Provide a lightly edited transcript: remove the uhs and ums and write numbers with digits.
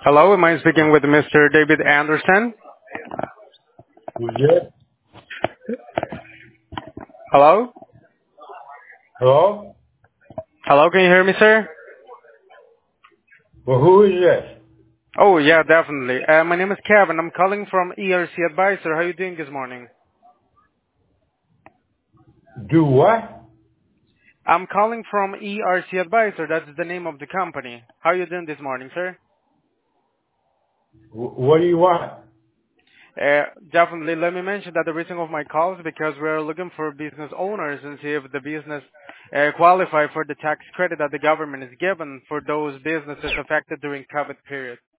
Hello, am I speaking with Mr. David Anderson? Who's it? Hello? Hello? Hello, can you hear me, sir? Well, who is this? Oh, yeah, definitely. My name is Kevin. I'm calling from ERC Advisor. How are you doing this morning? Do what? I'm calling from ERC Advisor. That's the name of the company. How are you doing this morning, sir? What do you want? Definitely, let me mention that the reason of my call is because we're looking for business owners and see if the business qualify for the tax credit that the government is given for those businesses affected during COVID period.